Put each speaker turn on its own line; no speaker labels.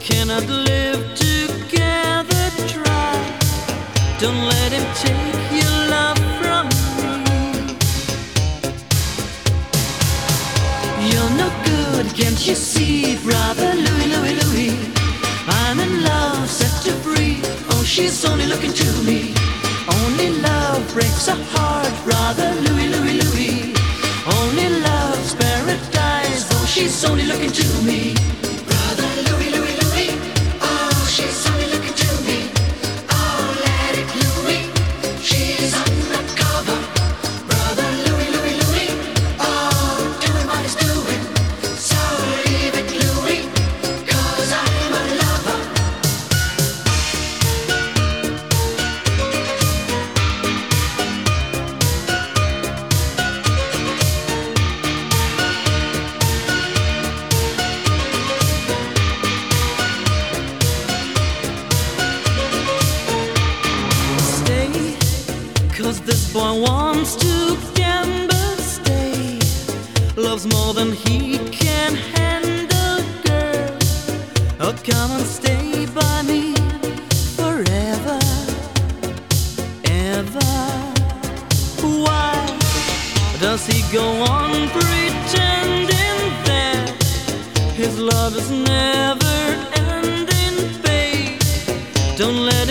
cannot live together, try. Don't let him take your love from me. You're no good, can't you see, brother Louie, Louie, Louie? I'm in love, set to free. Oh, she's only looking to me. Only love breaks a heart, brother Louie, Louie, Louie. Only love's paradise. Oh, she's only looking to me. Brother Louie, Louie, Louie. Oh, she's only looking to me. Oh, let it Louie. She's undercover. Brother Louie, Louie, Louie. Oh, doing what he's doing. So leave it Louie, 'cause I'm a lover. Stay, 'cause this boy wants to gamble. Stay, loves more than he can handle, girl. Oh, come and stay by me forever, ever. Why does he go on pretending that his love is never ending, babe? Don't let